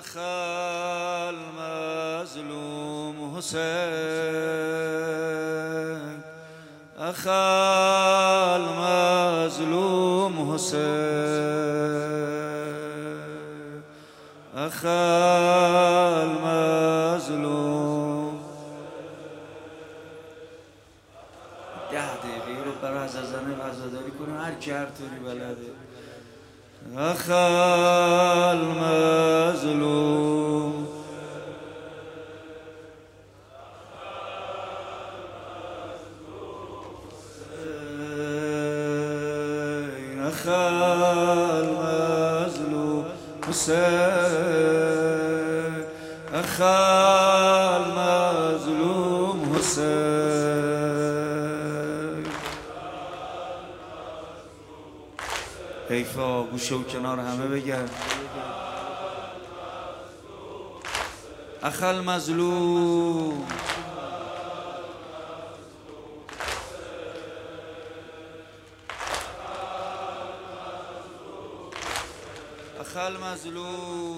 أخ المظلوم حسين أخ المظلوم حسين أخ المظلوم 10 دقیقه رو برای عزازنه عزاداری کنیم هر کی هر طوری بلده أخ المظلوم أخ المظلوم حسين أخ المظلوم حسين حیفا گوشه و کنار همه بگن أخ المظلوم أخ المظلوم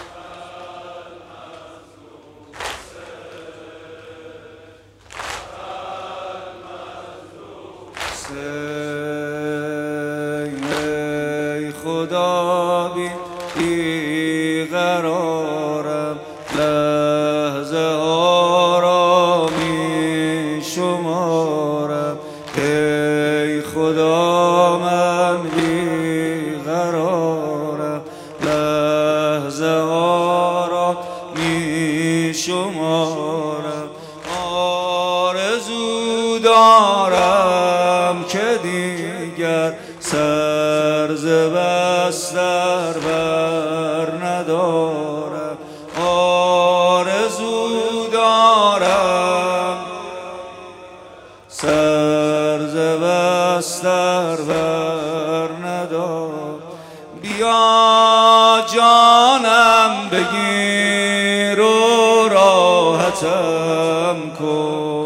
ای خدا بی قرارم لحظه ها را می شمارم ای خدا من بی قرارم لحظه ها را می شمارم آرزو دارم که دیگر سر ز بستر بر ندارم آرزو دارم سر ز بستر بر ندارم بیا جانم بگیر و راحتم کن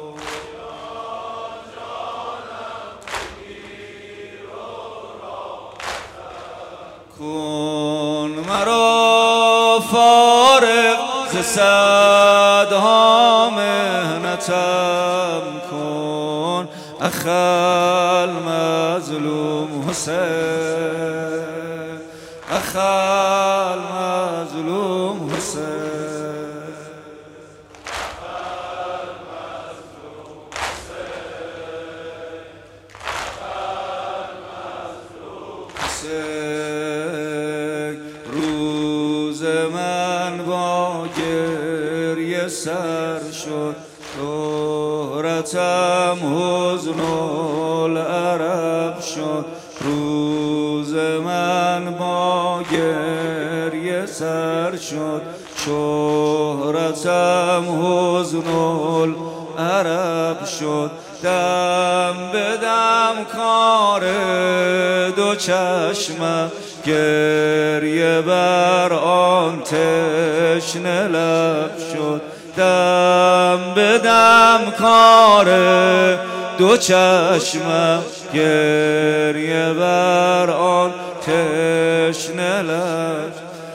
کن مرا فارغ ز صدها محنتم کن أخ المظلوم حسین أخ المظلوم حسین روز من با گریه سر شد شهرتم حزن العرب شد روز من با گریه سر شد شهرتم حزن العرب شد دم به دم کار دو چشمم گریه بر آن تشنه لب شد دم به دم کار دو چشمم گریه بر آن تشنه لب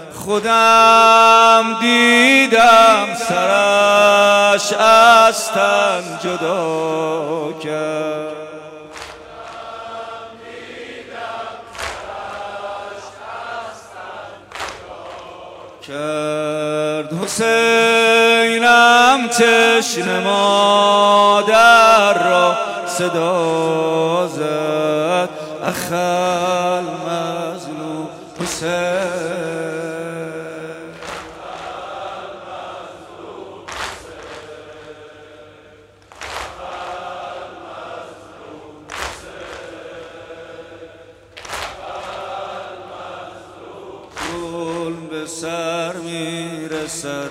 خودم دیدم سرش از تن جدا کرد حسینم تشنه مادر را صدا زد أخ المظلوم حسین به سر میرسد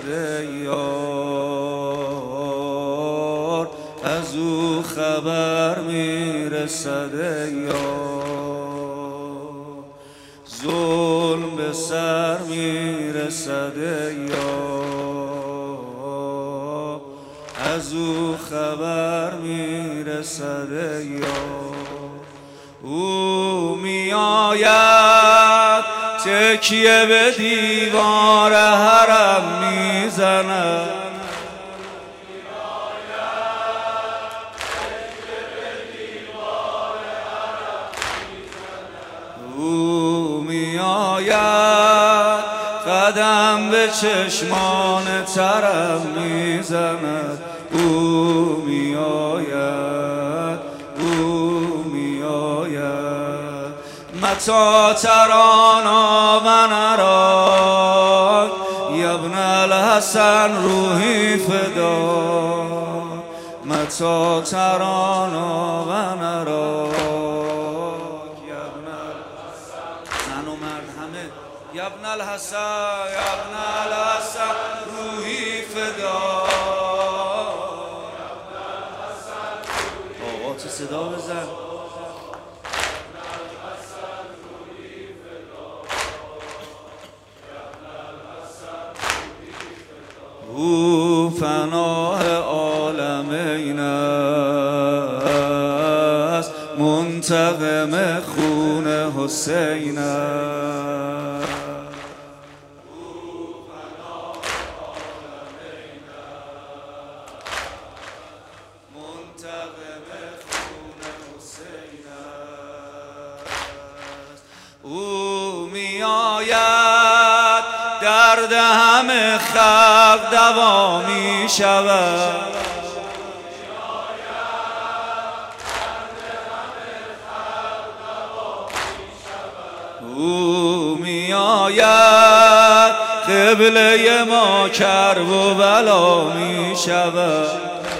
یار از او خبر میرسد یار ظلم به سر میرسد یار از او خبر میرسد یار او میآید تکیه به دیوار حرم میزند او میآید قدم به چشمان ترم میزند او میآید او میآید متی ترانا و نراک یا ابن الحسن روحی فدا متی ترانا و نراک زن و مرد همه یا ابن الحسن یا ابن الحسن روحی فدا آقا چه صدا بزن او فناه عالمین است منتقم خون حسین است او میآید درد همه خلق دوا می شود او میآید قبله ما کرب و بلا می شود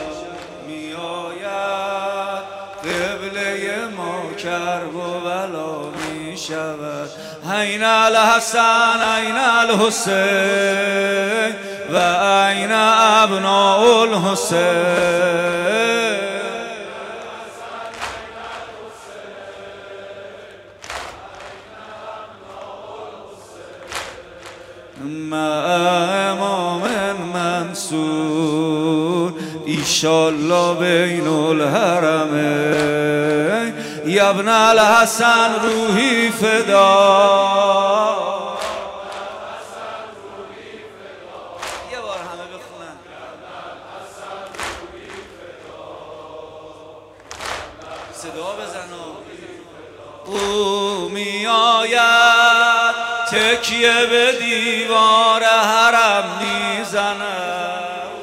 میآید قبله ما کرب و بلا می شود این الحسن این الحسین و این ابناء الحسین مع امام منصور ایشالله بین الحرمین یا ابن الحسن روحی فدا یه بار همه بخونن صدا بزن او میآید تکیه به دیوار حرم میزند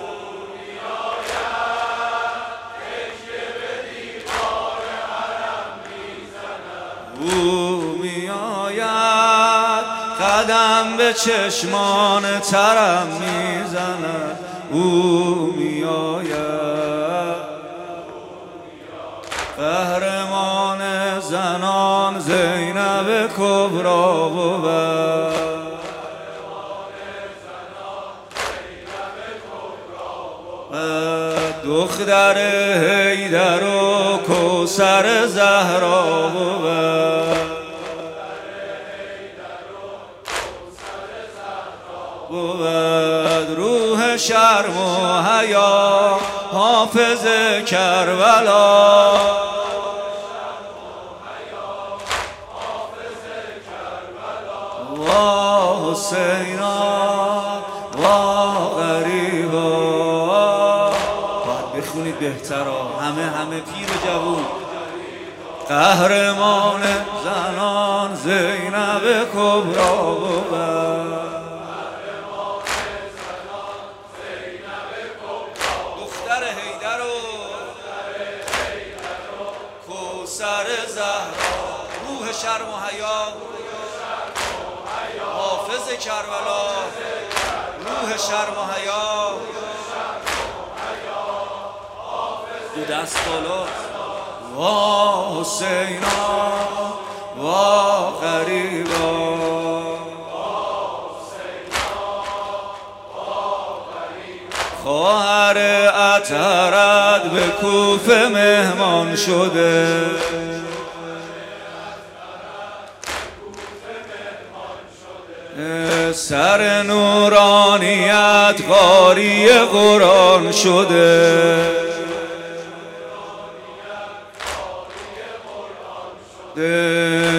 او میآید قدم به چشمان ترم میزند او میآید قهرمان زنان زینب کبرا بود دختر حیدر و کوثر زهرا بود روح شرم و حیا حافظ کربلا وا حسینا وا غریبا باید بخونید بهترا همه پیر و جوون قهرمان زنان زینب کبرا بود دختر حیدر و کوثر زهرا روح شرم و حیا حافظ کربلا روح شرم و حیا دو دست بالا وا حسینا وا غریبا خواهر عطرت به کوفه مهمان شده سر نورانیت قاری قرآن شده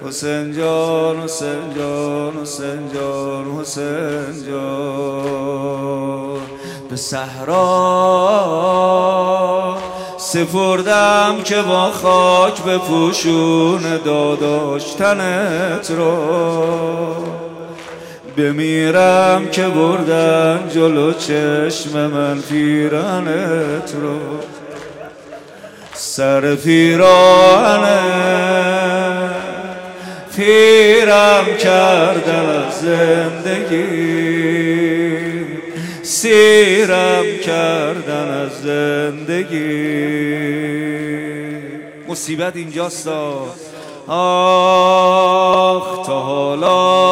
حسین جان حسین جان حسین جان حسین جان به صحرا سپردم که با خاک بپوشون داداشتنت رو بمیرم که بردن جلو چشم من پیرنت رو سر پیرانه پیرم کردن از زندگی سیرم کردن از زندگی مصیبت اینجاست آخ تا حالا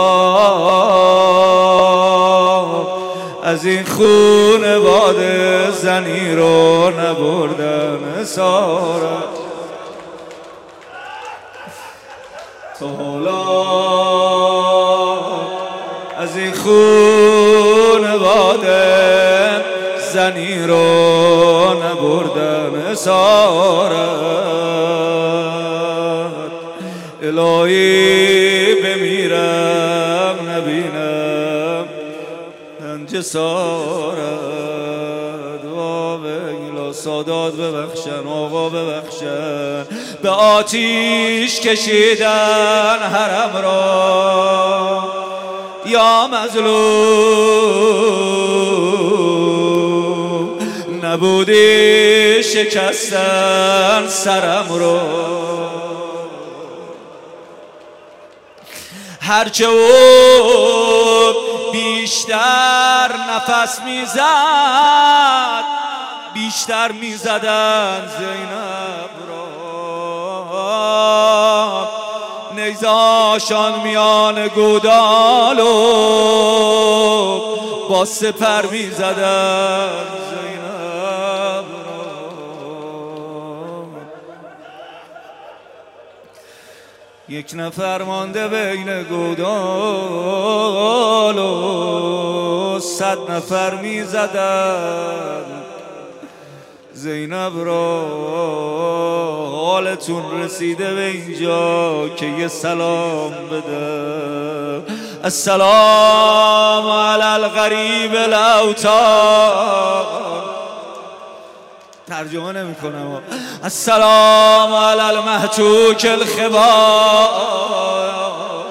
از این خونواده زنی رو نبردن اسارت تا حالا از این خونواده زنی رو نبردن اسارت الهی بمیرم نبینم جسارت و بگلا سادات ببخشن آقا ببخشن به آتیش کشیدن حرم را یا مظلوم نبودی شکستن سرم رو هرچه او بیشتر نفس میزد بیشتر میزدن زینب را نیزاشان میان گودال و با سپر میزدن زینب را یک نفر مانده بین گودال و 100 نفر میزدن زینب را حالتون رسیده به اینجا که یه سلام بده السلام علی الغریب الاوطان ترجمه نمی کنم السلام علی المهتوک الخبار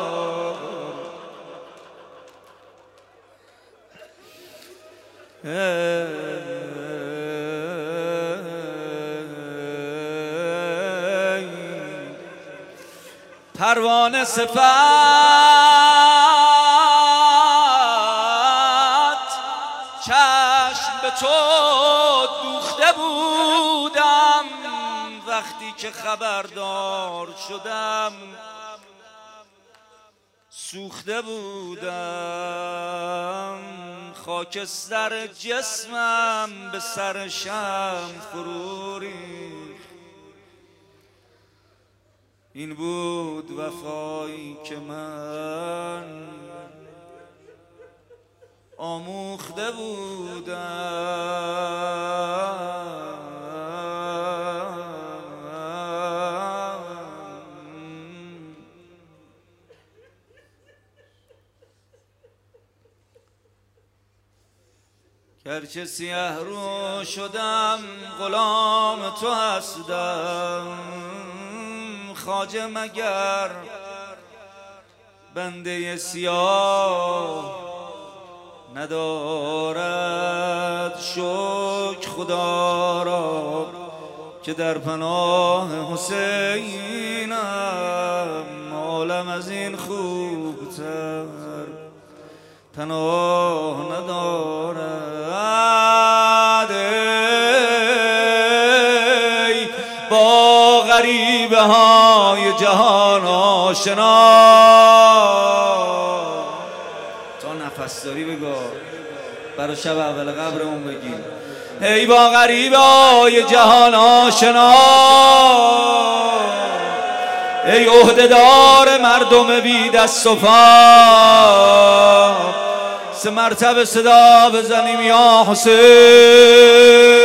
پروانه صفت چشم به تو دوخته بودم وقتی که خبردار شدم سوخته بودم خاکستر جسمم به سر شمع فرو ریخت این بود وفایی که من آموخته بودم گرچه سیه رو شدم غلام تو هستم خواجه مگر بنده سیاه ندارد شکر خدا را که در پناه حسینم عالم از این خوبتر پناه ندارد ای با غریبه های جهان آشنا تا نفس داری بگو برای شب اول قبرمون بگیم ای با غریبه های جهان آشنا ای عهده‌دار مردم بی دست و پا 3 مرتبه صدا بزنیم یا حسین